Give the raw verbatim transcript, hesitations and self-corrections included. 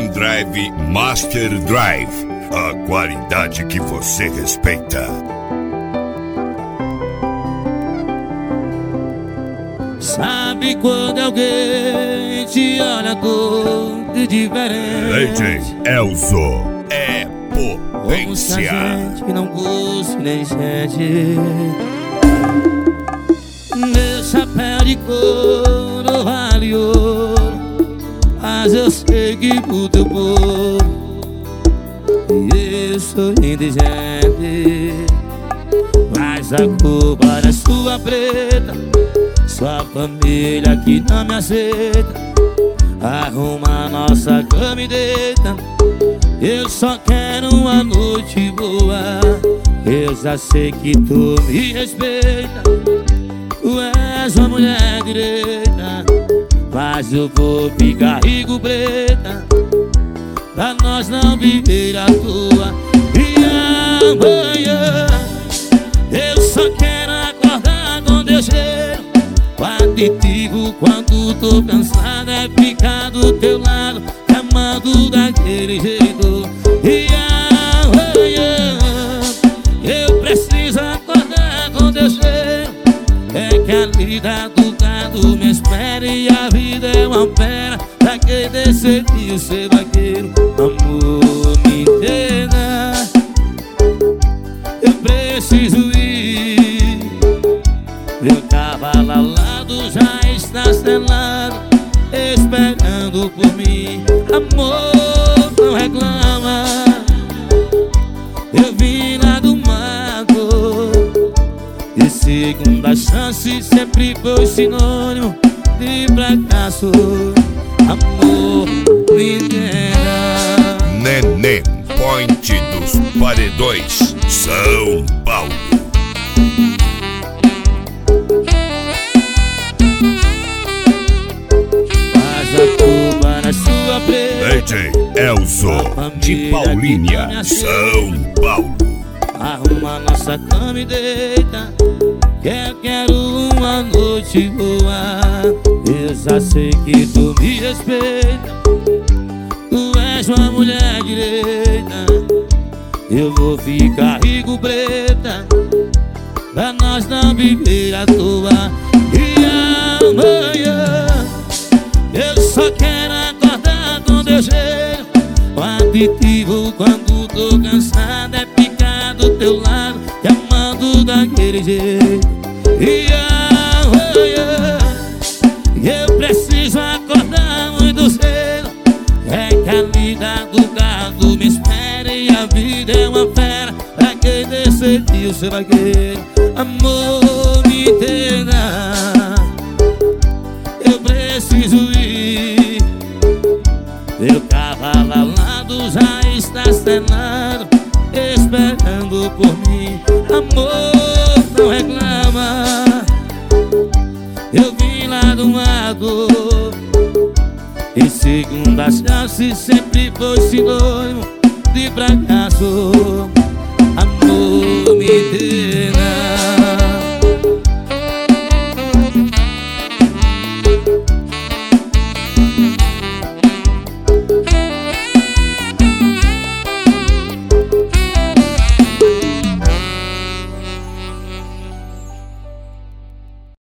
Pendrive Master Drive, a qualidade que você respeita. Sabe quando alguém te olha todo diferente? D J Elzo é como se a potência. gente não fosse nem gente. Meu chapéu de couro vale ouro, mas eu sei que pro teu povo eu sou indigente. Mas a culpa é sua preta, sua família que não me aceita. Arruma nossa cama e deita. Eu só quero uma noite boa. Eu já sei que tu me respeita. Tu és uma mulher direita, mas eu vou ficar rico preta, pra nós não viver à toa. E amanhã eu só quero acordar com teu cheiro. O aditivo quando tô cansado é ficar do teu lado, amando daquele jeito. E amanhã eu preciso acordar com teu cheiro. É que a vida do gado me espera e a vida é uma pera pra quem decidiu ser vaqueiro. Amor, me entenda, eu preciso ir. Meu cavalo alado já está selado, esperando por mim. Amor, não reclama, eu vim lá do mato. E segunda chance sempre foi sinônimo de fracasso. Amor, me entenda. Neném Point dos Paredões, São Paulo. Mas a culpa na sua preta, D J Elzo de Paulínia, São Paulo. arruma nossa cama e deita, que eu quero uma noite boa. Eu já sei que tu me respeita. Tu és uma mulher direita, eu vou ficar rico preta, pra nós não viver à toa. E amanhã eu só quero acordar com teu cheiro. O aditivo quando tô cansado é ficar do teu lado, te amando daquele jeito. E amanhã eu preciso acordar muito cedo. É que a vida do gado me espera e a vida é uma fera pra quem decidiu ser vaqueiro. Amor, me entenda, eu preciso ir. Meu cavalo alado já está selado, esperando por mim. Amor, não reclama, eu vim lá do mato. E segunda chance sempre foi sinônimo de fracasso. Amor, me entenda.